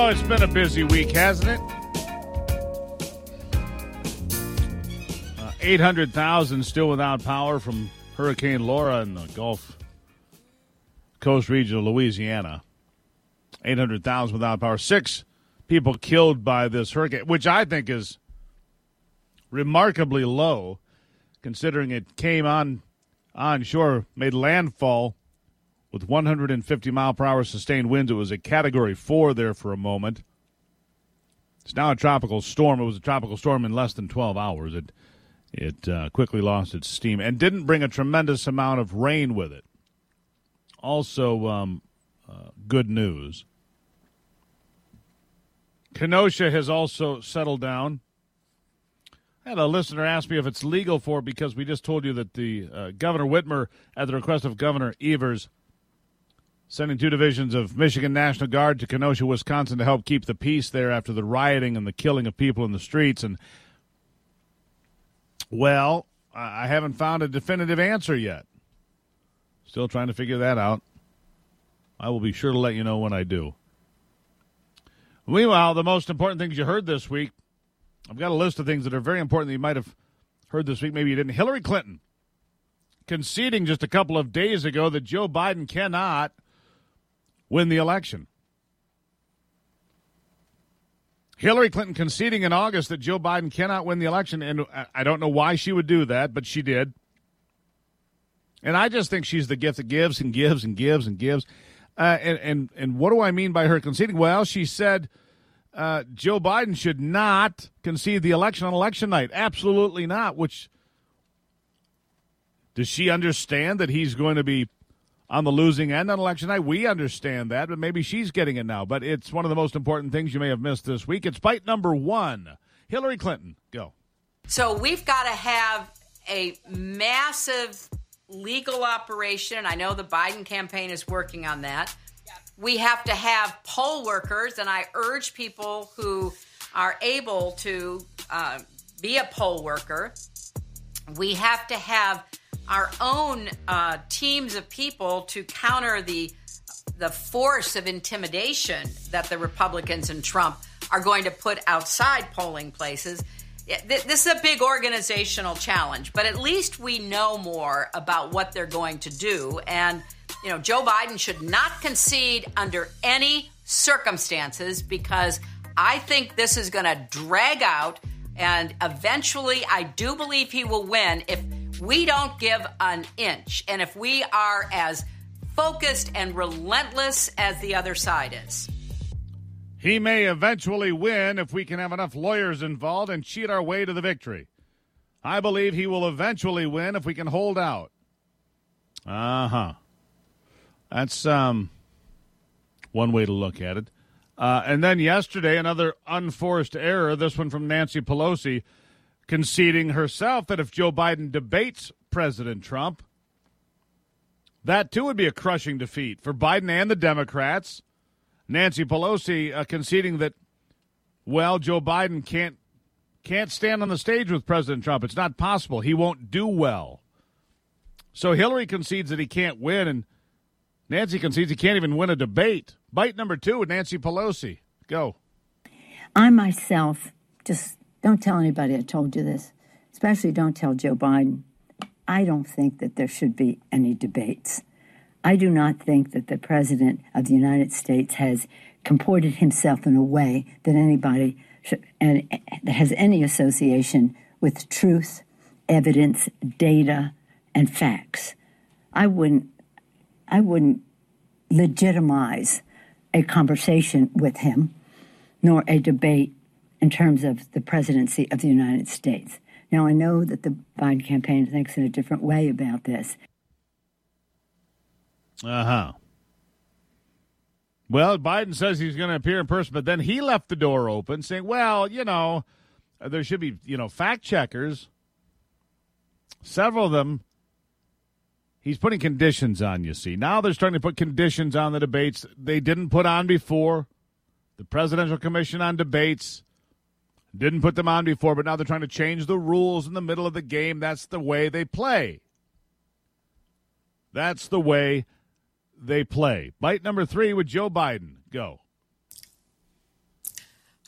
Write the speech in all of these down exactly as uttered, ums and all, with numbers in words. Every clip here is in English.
Oh, it's been a busy week, hasn't it? Uh, eight hundred thousand still without power from Hurricane Laura in the Gulf Coast region of Louisiana. eight hundred thousand without power. Six people killed by this hurricane, which I think is remarkably low, considering it came on onshore, made landfall with one hundred fifty mile per hour sustained winds. It was a Category four there for a moment. It's now a tropical storm. It was a tropical storm in less than twelve hours. It it uh, quickly lost its steam and didn't bring a tremendous amount of rain with it. Also, um, uh, good news. Kenosha has also settled down. I had a listener ask me if it's legal for, because we just told you that the uh, Governor Whitmer, at the request of Governor Evers, sending two divisions of Michigan National Guard to Kenosha, Wisconsin to help keep the peace there after the rioting and the killing of people in the streets. And, well, I haven't found a definitive answer yet. Still trying to figure that out. I will be sure to let you know when I do. Meanwhile, the most important things you heard this week, I've got a list of things that are very important that you might have heard this week. Maybe you didn't. Hillary Clinton conceding just a couple of days ago that Joe Biden cannot win the election. Hillary Clinton conceding in August that Joe Biden cannot win the election, and I don't know why she would do that, but she did. And I just think she's the gift that gives and gives and gives and gives. Uh, and, and, and what do I mean by her conceding? Well, she said uh, Joe Biden should not concede the election on election night. Absolutely not. Which, does she understand that he's going to be on the losing end on election night? We understand that, but maybe she's getting it now. But it's one of the most important things you may have missed this week. It's fight number one. Hillary Clinton, go. So we've got to have a massive legal operation. I know the Biden campaign is working on that. We have to have poll workers, and I urge people who are able to uh, be a poll worker. We have to have our own uh, teams of people to counter the the force of intimidation that the Republicans and Trump are going to put outside polling places. This is a big organizational challenge, but at least we know more about what they're going to do. And, you know, Joe Biden should not concede under any circumstances, because I think this is going to drag out, and eventually I do believe he will win if we don't give an inch and if we are as focused and relentless as the other side is. He may eventually win if we can have enough lawyers involved and cheat our way to the victory. I believe he will eventually win if we can hold out. Uh-huh. That's um, one way to look at it. Uh, and then yesterday, another unforced error, this one from Nancy Pelosi, conceding herself that if Joe Biden debates President Trump, that too would be a crushing defeat for Biden and the Democrats. Nancy Pelosi uh, conceding that, well, Joe Biden can't can't stand on the stage with President Trump. It's not possible. He won't do well. So Hillary concedes that he can't win, and Nancy concedes he can't even win a debate. Bite number two with Nancy Pelosi. Go. I myself, just don't tell anybody I told you this, especially don't tell Joe Biden. I don't think that there should be any debates. I do not think that the President of the United States has comported himself in a way that anybody should, and that has any association with truth, evidence, data, and facts. I wouldn't, I wouldn't legitimize a conversation with him, nor a debate in terms of the presidency of the United States. Now, I know that the Biden campaign thinks in a different way about this. Uh-huh. Well, Biden says he's going to appear in person, but then he left the door open saying, well, you know, there should be, you know, fact checkers. Several of them, he's putting conditions on, you see. Now they're starting to put conditions on the debates they didn't put on before. The Presidential Commission on Debates didn't put them on before, but now they're trying to change the rules in the middle of the game. That's the way they play. That's the way they play. Bite number three with Joe Biden. Go.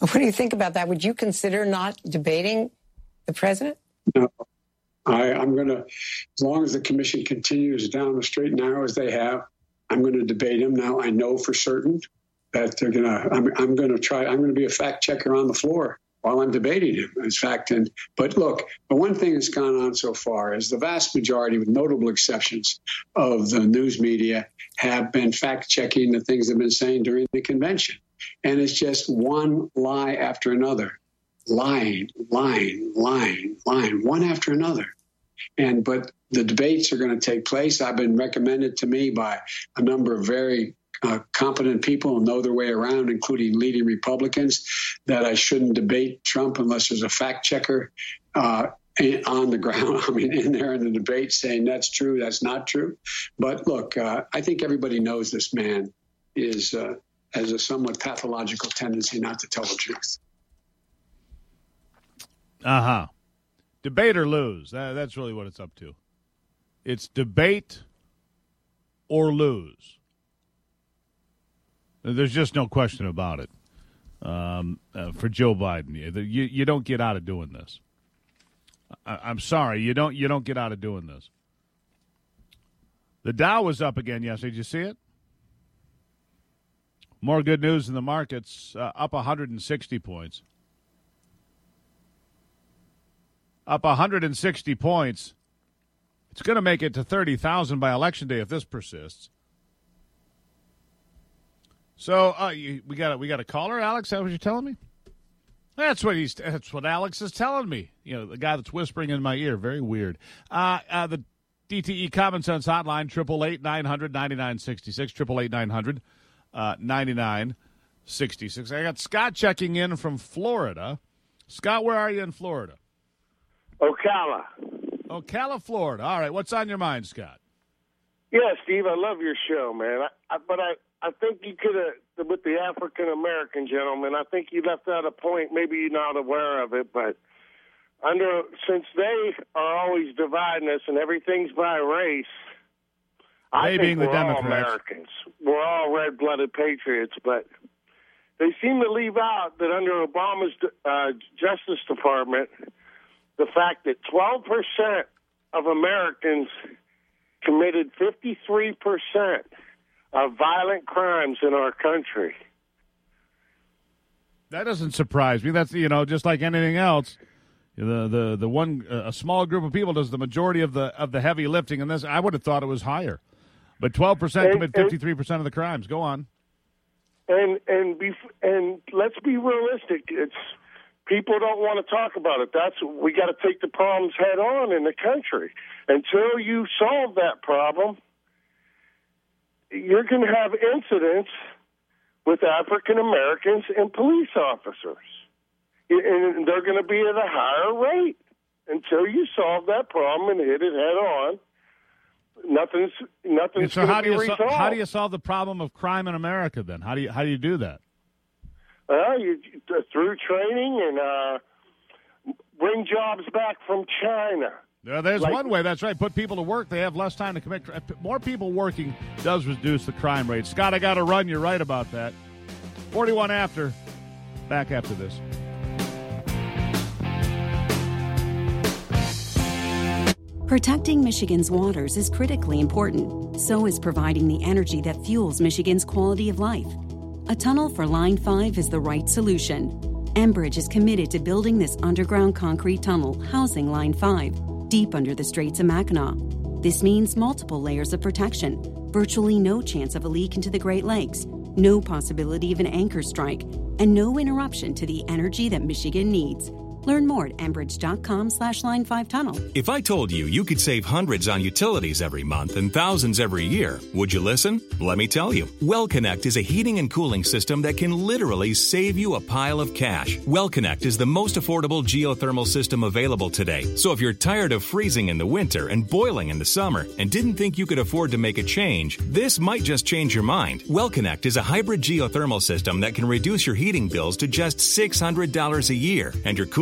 What do you think about that? Would you consider not debating the president? No. I, I'm going to, as long as the commission continues down the straight and narrow as they have, I'm going to debate him. Now, I know for certain that they're going to, I'm, I'm going to try, I'm going to be a fact checker on the floor while I'm debating him. In fact, and, but look, the one thing that's gone on so far is the vast majority, with notable exceptions, of the news media have been fact checking the things they've been saying during the convention. And it's just one lie after another. Lying, lying, lying, lying, one after another. And but the debates are going to take place. I've been recommended to me by a number of very uh, competent people who know their way around, including leading Republicans, that I shouldn't debate Trump unless there's a fact checker uh, on the ground. I mean, in there in the debate saying that's true, that's not true. But look, uh, I think everybody knows this man is uh, has a somewhat pathological tendency not to tell the truth. Uh-huh. Debate or lose. That, that's really what it's up to. It's debate or lose. There's just no question about it. Um, uh, for Joe Biden, you, you don't get out of doing this. I, I'm sorry, you don't you don't get out of doing this. The Dow was up again yesterday. Did you see it? More good news in the markets, uh, up one hundred sixty points. Up one hundred sixty points. It's going to make it to thirty thousand by Election Day if this persists. So uh, you, we got a, we got a caller, Alex. Is that what you're telling me? That's what he's. That's what Alex is telling me. You know, the guy that's whispering in my ear. Very weird. Uh, uh, the D T E Common Sense Hotline, triple eight nine hundred ninety nine sixty six, triple eight nine hundred ninety nine sixty six. I got Scott checking in from Florida. Scott, where are you in Florida? Ocala. Ocala, Florida. All right, what's on your mind, Scott? Yeah, Steve, I love your show, man. I, I, but I, I think you could have, with the African-American gentleman, I think you left out a point. Maybe you're not aware of it, but under since they are always dividing us and everything's by race, they I think being the we're all Democrats. Americans. We're all red-blooded patriots, but they seem to leave out that under Obama's uh, Justice Department, the fact that twelve percent of Americans committed fifty-three percent of violent crimes in our country. That doesn't surprise me. That's, you know, just like anything else. The the the one uh, a small group of people does the majority of the of the heavy lifting, and this I would have thought it was higher, but twelve percent commit fifty-three percent of the crimes. Go on. And and be, and let's be realistic. It's people don't want to talk about it. That's we got to take the problems head on in the country. Until you solve that problem, you're going to have incidents with African Americans and police officers. And they're going to be at a higher rate until you solve that problem and hit it head on. Nothing's nothing's so going how to do be you resolved. so, how do you solve the problem of crime in America then? How do you how do you do that? Well, you, through training and uh, bring jobs back from China. Yeah, there's like, one way. That's right. Put people to work. They have less time to commit. More people working does reduce the crime rate. Scott, I got to run. You're right about that. forty-one after. Back after this. Protecting Michigan's waters is critically important. So is providing the energy that fuels Michigan's quality of life. A tunnel for Line five is the right solution. Enbridge is committed to building this underground concrete tunnel housing Line five, deep under the Straits of Mackinac. This means multiple layers of protection, virtually no chance of a leak into the Great Lakes, no possibility of an anchor strike, and no interruption to the energy that Michigan needs. Learn more at Enbridge.com slash Line five Tunnel. If I told you you could save hundreds on utilities every month and thousands every year, would you listen? Let me tell you. WellConnect is a heating and cooling system that can literally save you a pile of cash. WellConnect is the most affordable geothermal system available today. So if you're tired of freezing in the winter and boiling in the summer and didn't think you could afford to make a change, this might just change your mind. WellConnect is a hybrid geothermal system that can reduce your heating bills to just six hundred dollars a year and your cooling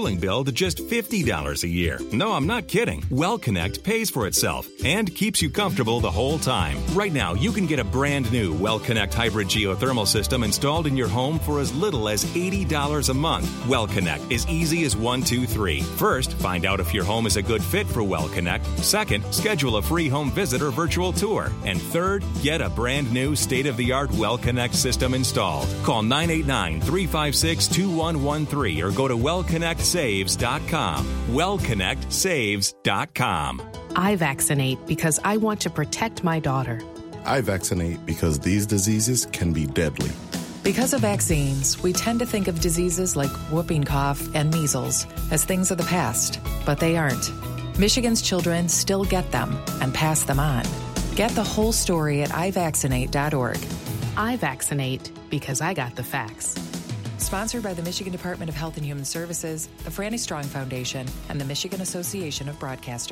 cooling bill to just fifty dollars a year. No, I'm not kidding. WellConnect pays for itself and keeps you comfortable the whole time. Right now, you can get a brand new WellConnect hybrid geothermal system installed in your home for as little as eighty dollars a month. WellConnect is easy as one, two, three. First, find out if your home is a good fit for WellConnect. Second, schedule a free home visit or virtual tour. And third, get a brand new state-of-the-art WellConnect system installed. Call nine eight nine, three five six, two one one three or go to well connect saves dot com. well connect saves dot com. I vaccinate because I want to protect my daughter. I vaccinate because these diseases can be deadly. Because of vaccines, we tend to think of diseases like whooping cough and measles as things of the past, but they aren't. Michigan's children still get them and pass them on. Get the whole story at i vaccinate dot org. I vaccinate because I got the facts. Sponsored by the Michigan Department of Health and Human Services, the Franny Strong Foundation, and the Michigan Association of Broadcasters.